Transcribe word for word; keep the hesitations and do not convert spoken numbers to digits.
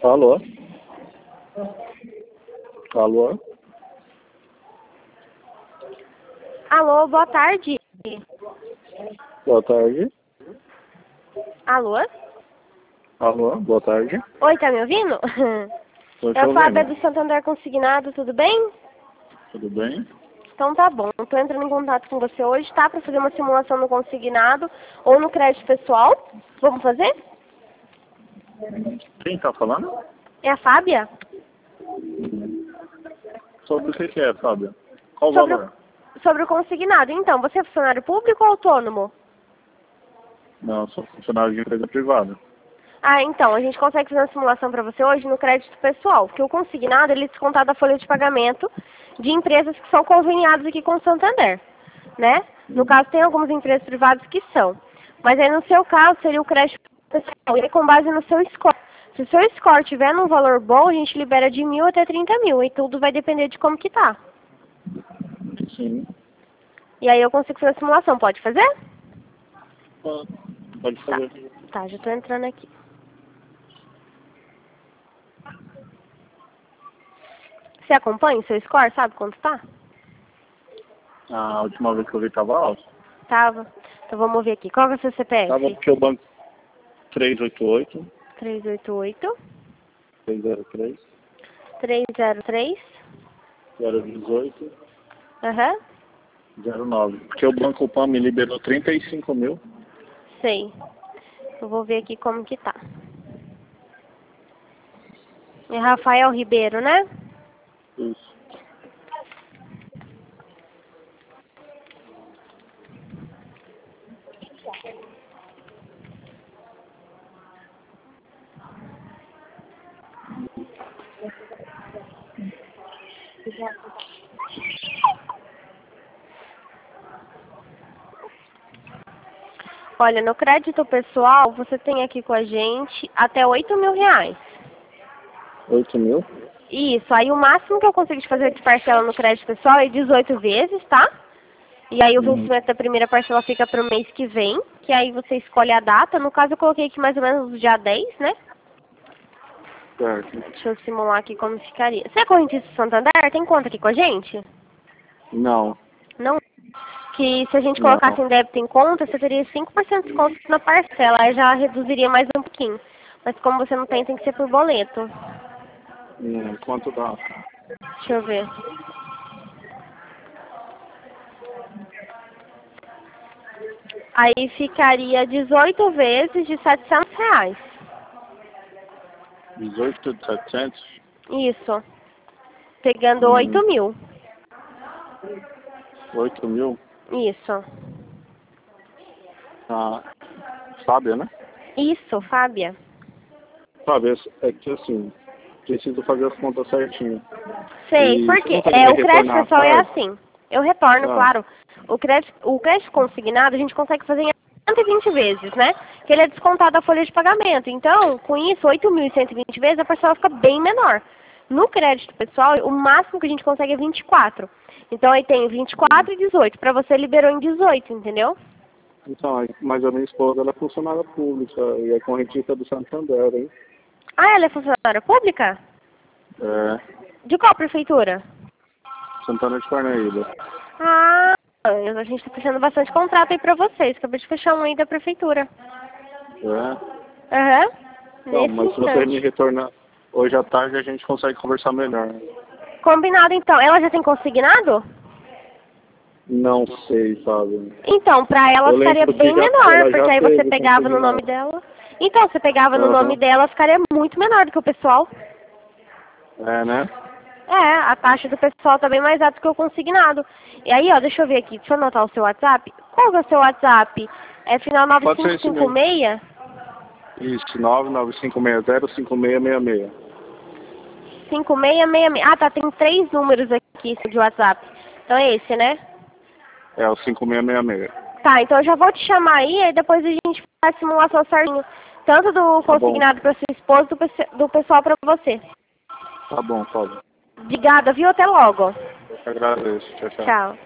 Alô? Alô? Alô, boa tarde. Boa tarde. Alô? Alô, boa tarde. Oi, tá me ouvindo? Tô te É a Fábia ouvindo. do Santander Consignado, tudo bem? Tudo bem? Então tá bom. Eu tô entrando em contato com você hoje, tá? Pra fazer uma simulação no consignado ou no crédito pessoal. Vamos fazer? Quem tá falando? É a Fábia? Sobre o que que é, Fábio? Qual o Sobre o, valor? sobre o consignado. Então, você é funcionário público ou autônomo? Não, sou funcionário de empresa privada. Ah, então, a gente consegue fazer uma simulação para você hoje no crédito pessoal, porque o consignado, ele é descontado da folha de pagamento de empresas que são conveniadas aqui com o Santander, né? No caso, tem algumas empresas privadas que são. Mas aí, no seu caso, seria o crédito pessoal, e é com base no seu score. Se o seu score tiver num valor bom, a gente libera de mil até trinta mil, e tudo vai depender de como que tá. Sim. E aí eu consigo fazer a simulação, pode fazer? Pode pode Tá, fazer. tá, já tô entrando aqui. Você acompanha o seu score, sabe quanto tá? A última vez que eu vi tava alto. Tava. Então vamos ver aqui. Qual é o seu Tava C P F? porque o banco três oito oito, três oito oito, três zero três, três zero três. zero dezoito, Aham. zero nove. Porque o Banco Pan me liberou trinta e cinco mil. Sei. Eu vou ver aqui como que tá. É Rafael Ribeiro, né? Isso. Olha, no crédito pessoal, você tem aqui com a gente até oito mil reais. oito mil? Isso. Aí o máximo que eu consigo te fazer de parcela no crédito pessoal é dezoito vezes, tá? E aí o Uhum. vencimento da primeira parcela fica para o mês que vem, que aí você escolhe a data. No caso eu coloquei aqui mais ou menos o dia dez, né? Certo. Deixa eu simular aqui como ficaria. Você é correntista do Santander? Tem conta aqui com a gente? Não, Não. Que se a gente não. colocasse em débito em conta, você teria cinco por cento de desconto na parcela. Aí já reduziria mais um pouquinho. Mas como você não tem, tem que ser por boleto. Hum, quanto dá? Deixa eu ver. Aí ficaria dezoito vezes de setecentos reais. dezoito de setecentos? Isso. Pegando Hum, oito mil. oito mil? Isso. Ah, Fábio, né? Isso, Fábia. Fábio, é que assim, preciso fazer as contas certinho. Sei, E por você quê? consegue É, me o crédito retornar a pessoal é tarde? assim. Eu retorno, Ah, claro. O crédito, o crédito consignado a gente consegue fazer em cento e vinte vezes, né? Que ele é descontado da folha de pagamento. Então, com isso, oito mil e cento e vinte vezes, a parcela fica bem menor. No crédito pessoal, o máximo que a gente consegue é vinte e quatro. Então, aí tem vinte e quatro e dezoito. Para você, liberou em dezoito, entendeu? então, aí- mas a minha esposa ela é funcionária pública e é correntista do Santander, hein? Ah, ela é funcionária pública? É, De qual prefeitura? Santana de Parnaíba. Ah, a gente está fechando bastante contrato aí para vocês. Acabei de fechar um aí da prefeitura. É. Aham. Então, Nesse mas se você me instante. retornar hoje à tarde, a gente consegue conversar melhor. Combinado então. Ela já tem consignado? Não sei, sabe? Então, pra ela Eu ficaria lembro que bem já, menor, ela porque já aí você teve pegava no nome consignado. dela. Então, você pegava no nome Aham. dela, ficaria muito menor do que o pessoal. É, né? É, a taxa do pessoal tá bem mais alta que o consignado. E aí, ó, deixa eu ver aqui, deixa eu anotar o seu WhatsApp. Qual que é o seu WhatsApp? É final nove Pode ser cinco esse cinco mesmo. seis? Isso, nove nove cinco seis zero cinco seis seis seis. cinco seis seis seis. Ah, tá, tem três números aqui de WhatsApp. Então é esse, né? É o cinco seis seis seis. Tá, então eu já vou te chamar aí, aí depois a gente faz a simulação certinho. Tanto do Tá bom. consignado para sua esposa, do, pes- do pessoal para você. Tá bom, Fábio. Obrigada, viu? Até logo. Eu que agradeço. Tchau, tchau. Tchau.